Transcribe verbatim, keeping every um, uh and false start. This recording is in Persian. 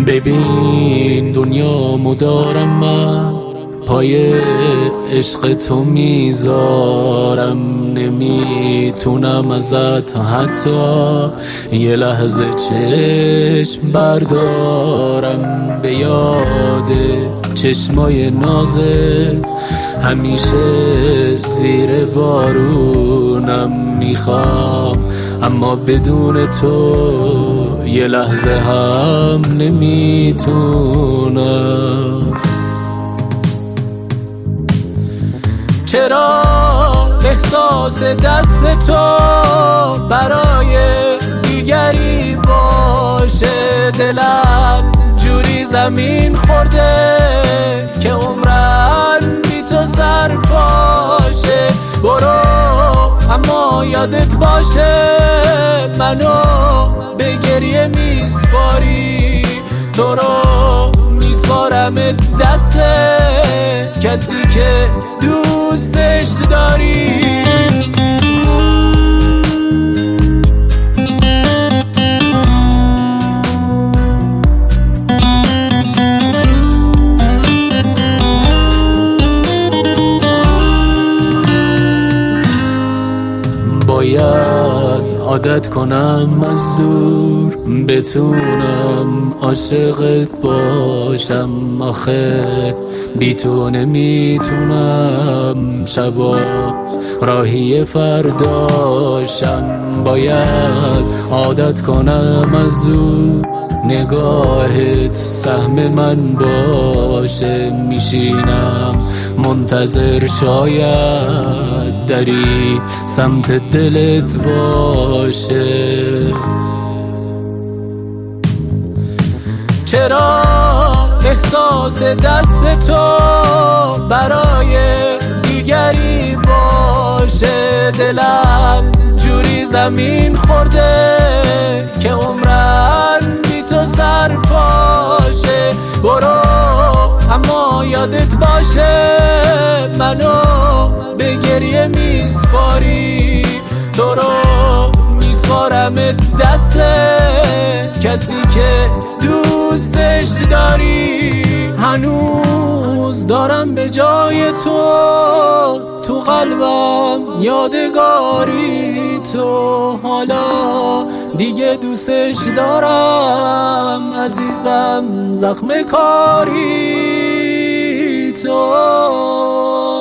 ببین دنیامو دارم من، پای عشق تو میذارم، نمیتونم ازت حتی یه لحظه چشم بردارم. به یاد چشمای نازت همیشه زیر بارونم میخوام، اما بدون تو یه لحظه هم نمیتونم. چرا احساس دست تو برای دیگری باشه، دلم جوری زمین خورده که عمرن بی تو سر باشه. برو اما یادت باشه منو به گریه میسپاری، تو رو میسپارم دست کسی که دوستش داری. باید عادت کنم از دور بتونم عاشقت باشم، آخه بی تو نمیتونم شبا راهی فرداشم. باید عادت کنم از دور نگاهت سهم من باشه، میشینم منتظر شاید دری سمت دلت باشه. چرا احساس دست تو برای دیگری باشه، دلم جوری زمین خورده که عمرن بی تو سر باشه. برو اما یادت باشه منو به گریه میسپاری، تو رو میسپارم دست کسی که دوستش داری. هنوز دارم به جای تو تو قلبم یادگاری تو، حالا دیگه دوستش دارم عزیزم زخم کاری تو.